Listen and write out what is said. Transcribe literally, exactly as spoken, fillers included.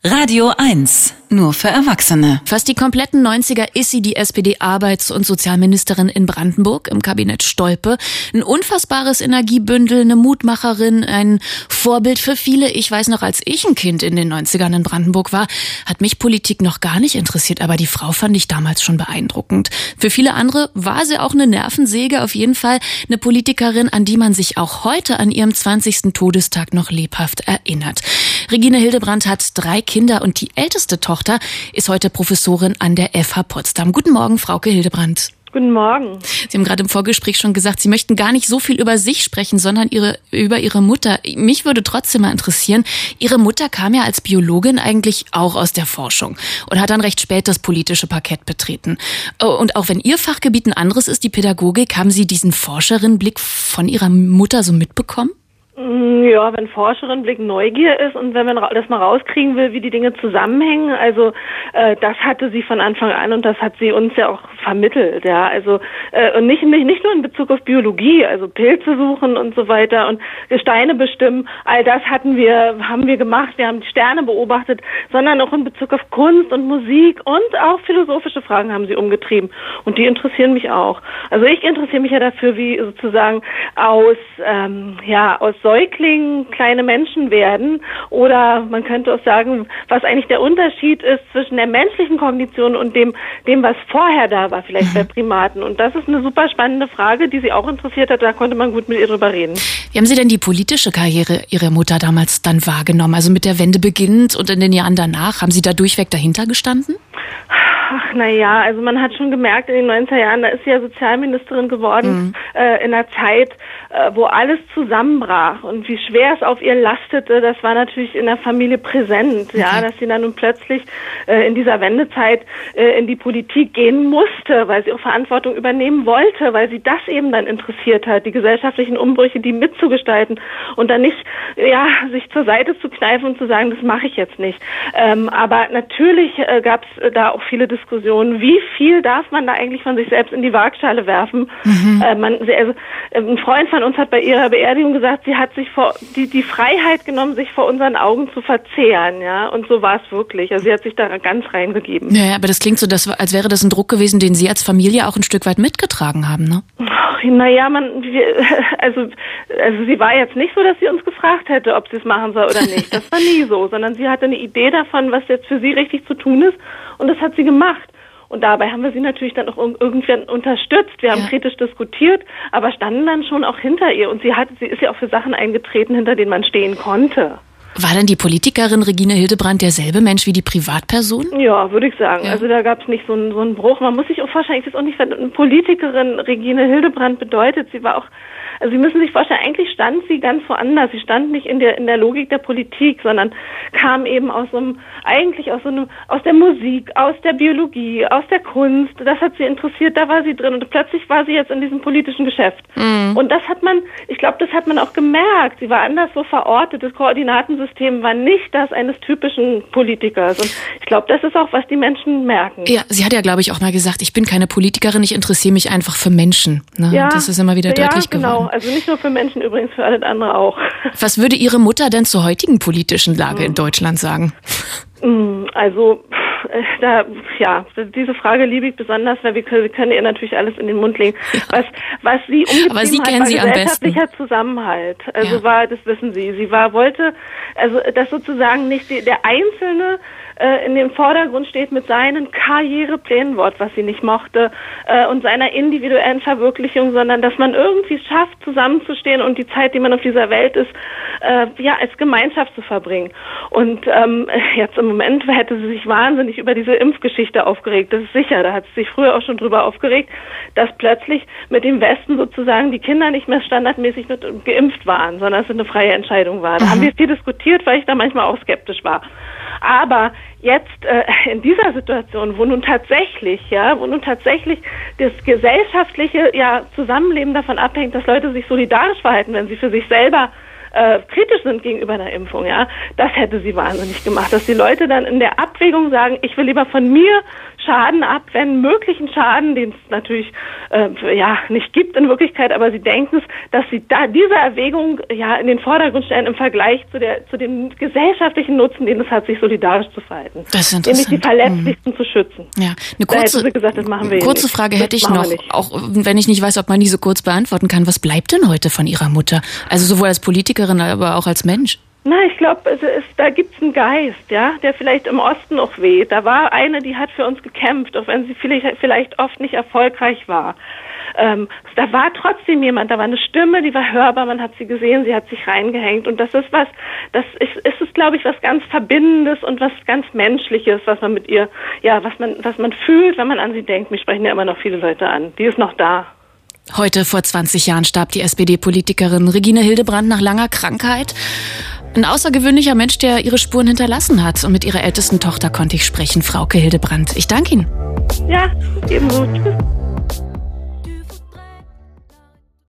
Radio eins, nur für Erwachsene. Fast die kompletten neunziger ist sie die S P D-Arbeits- und Sozialministerin in Brandenburg im Kabinett Stolpe. Ein unfassbares Energiebündel, eine Mutmacherin, ein Vorbild für viele. Ich weiß noch, als ich ein Kind in den neunzigern in Brandenburg war, hat mich Politik noch gar nicht interessiert, aber die Frau fand ich damals schon beeindruckend. Für viele andere war sie auch eine Nervensäge, auf jeden Fall eine Politikerin, an die man sich auch heute an ihrem zwanzigsten Todestag noch lebhaft erinnert. Regine Hildebrandt hat drei Kinder und die älteste Tochter ist heute Professorin an der F H Potsdam. Guten Morgen, Frauke Hildebrandt. Guten Morgen. Sie haben gerade im Vorgespräch schon gesagt, Sie möchten gar nicht so viel über sich sprechen, sondern ihre, über Ihre Mutter. Mich würde trotzdem mal interessieren, Ihre Mutter kam ja als Biologin eigentlich auch aus der Forschung und hat dann recht spät das politische Parkett betreten. Und auch wenn Ihr Fachgebiet ein anderes ist, die Pädagogik, haben Sie diesen Forscherinnenblick von Ihrer Mutter so mitbekommen? Ja, wenn Forscherinnenblick Neugier ist und wenn man das mal rauskriegen will, wie die Dinge zusammenhängen, also äh, das hatte sie von Anfang an und das hat sie uns ja auch vermittelt, ja, also äh, und nicht, nicht nicht nur in Bezug auf Biologie, also Pilze suchen und so weiter und Gesteine bestimmen, all das hatten wir, haben wir gemacht, wir haben die Sterne beobachtet, sondern auch in Bezug auf Kunst und Musik und auch philosophische Fragen haben sie umgetrieben und die interessieren mich auch. Also ich interessiere mich ja dafür, wie sozusagen aus ähm, ja aus Säuglingen kleine Menschen werden oder man könnte auch sagen, was eigentlich der Unterschied ist zwischen der menschlichen Kognition und dem, dem was vorher da war, vielleicht bei Primaten. Und das ist eine super spannende Frage, die Sie auch interessiert hat, da konnte man gut mit ihr drüber reden. Wie haben Sie denn die politische Karriere Ihrer Mutter damals dann wahrgenommen? Also mit der Wende beginnend und in den Jahren danach, haben Sie da durchweg dahinter gestanden? Ach, na ja, also man hat schon gemerkt, in den neunziger Jahren, da ist sie ja Sozialministerin geworden, mhm. äh, in einer Zeit, äh, wo alles zusammenbrach und wie schwer es auf ihr lastete, das war natürlich in der Familie präsent, okay. ja, dass sie dann nun plötzlich äh, in dieser Wendezeit äh, in die Politik gehen musste, weil sie auch Verantwortung übernehmen wollte, weil sie das eben dann interessiert hat, die gesellschaftlichen Umbrüche, die mitzugestalten und dann nicht, ja, sich zur Seite zu kneifen und zu sagen, das mache ich jetzt nicht. Ähm, aber natürlich äh, gab es da auch viele Diskussionen, wie viel darf man da eigentlich von sich selbst in die Waagschale werfen. Mhm. Äh, man, also, ein Freund von uns hat bei ihrer Beerdigung gesagt, sie hat sich vor die, die Freiheit genommen, sich vor unseren Augen zu verzehren, ja, und so war es wirklich. Also sie hat sich da ganz reingegeben. Ja, aber das klingt so, dass, als wäre das ein Druck gewesen, den Sie als Familie auch ein Stück weit mitgetragen haben, ne? Naja, man, wir, also, also sie war jetzt nicht so, dass sie uns gefragt hätte, ob sie es machen soll oder nicht. Das war nie so, sondern sie hatte eine Idee davon, was jetzt für sie richtig zu tun ist. Und das hat sie gemacht. Und dabei haben wir sie natürlich dann auch irgendwie unterstützt. Wir haben ja. kritisch diskutiert, aber standen dann schon auch hinter ihr. Und sie hat, sie ist ja auch für Sachen eingetreten, hinter denen man stehen konnte. War denn die Politikerin Regine Hildebrandt derselbe Mensch wie die Privatperson? Ja, würde ich sagen. Ja. Also da gab es nicht so einen, so einen Bruch. Man muss sich auch wahrscheinlich jetzt auch nicht, eine Politikerin Regine Hildebrandt bedeutet. Sie war auch, also Sie müssen sich vorstellen, eigentlich stand sie ganz woanders. Sie stand nicht in der in der Logik der Politik, sondern kam eben aus so einem, eigentlich aus so einem, aus der Musik, aus der Biologie, aus der Kunst. Das hat sie interessiert, da war sie drin und plötzlich war sie jetzt in diesem politischen Geschäft. Mhm. Und das hat man, ich glaube, das hat man auch gemerkt. Sie war anderswo verortet. Das Koordinatensystem war nicht das eines typischen Politikers. Und ich glaube, das ist auch, was die Menschen merken. Ja, sie hat ja, glaube ich, auch mal gesagt, ich bin keine Politikerin, ich interessiere mich einfach für Menschen. Ne? Ja, das ist immer wieder ja, deutlich genau. geworden. Also nicht nur für Menschen, übrigens für alles andere auch. Was würde Ihre Mutter denn zur heutigen politischen Lage hm. in Deutschland sagen? Also, da, ja, diese Frage liebe ich besonders, weil wir können, wir können ihr natürlich alles in den Mund legen. Was, was sie umgetrieben hat, war gesellschaftlicher Zusammenhalt. Also ja. war, das wissen Sie, sie war, wollte, also, dass sozusagen nicht die, der Einzelne äh, in dem Vordergrund steht mit seinen Karriereplänen, Wort, was sie nicht mochte, äh, und seiner individuellen Verwirklichung, sondern dass man irgendwie schafft, zusammenzustehen und die Zeit, die man auf dieser Welt ist, äh, ja, als Gemeinschaft zu verbringen. Und ähm, jetzt im Moment hätte sie sich wahnsinnig über diese Impfgeschichte aufgeregt, das ist sicher, da hat sie sich früher auch schon drüber aufgeregt, dass plötzlich mit dem Westen sozusagen die Kinder nicht mehr standardmäßig geimpft waren, sondern es eine freie Entscheidung war. Da mhm. haben wir viel diskutiert, weil ich da manchmal auch skeptisch war. Aber jetzt äh, in dieser Situation, wo nun tatsächlich, ja, wo nun tatsächlich das gesellschaftliche ja, Zusammenleben davon abhängt, dass Leute sich solidarisch verhalten, wenn sie für sich selber äh, kritisch sind gegenüber einer Impfung, ja, das hätte sie wahnsinnig gemacht, dass die Leute dann in der Abwägung sagen, ich will lieber von mir Schaden abwenden, möglichen Schaden, den es natürlich äh, ja nicht gibt in Wirklichkeit, aber sie denken es, dass sie da diese Erwägung ja in den Vordergrund stellen im Vergleich zu der zu dem gesellschaftlichen Nutzen, den es hat, sich solidarisch zu verhalten. Das ist nämlich die Verletzlichsten mhm. zu schützen. Ja, eine kurze, da gesagt, das machen wir kurze nicht. Frage hätte ich noch, auch wenn ich nicht weiß, ob man die so kurz beantworten kann. Was bleibt denn heute von Ihrer Mutter? Also sowohl als Politikerin, aber auch als Mensch. Na, ich glaube, da gibt's einen Geist, ja, der vielleicht im Osten noch weht. Da war eine, die hat für uns gekämpft, auch wenn sie vielleicht, vielleicht oft nicht erfolgreich war. Ähm, da war trotzdem jemand, da war eine Stimme, die war hörbar, man hat sie gesehen, sie hat sich reingehängt. Und das ist was, das ist, ist es, glaube ich, was ganz Verbindendes und was ganz Menschliches, was man mit ihr, ja, was man, was man fühlt, wenn man an sie denkt. Mich sprechen ja immer noch viele Leute an. Die ist noch da. Heute vor zwanzig Jahren starb die S P D-Politikerin Regine Hildebrandt nach langer Krankheit. Ein außergewöhnlicher Mensch, der ihre Spuren hinterlassen hat. Und mit ihrer ältesten Tochter konnte ich sprechen, Frauke Hildebrandt. Ich danke Ihnen. Ja, ebenso. Tschüss.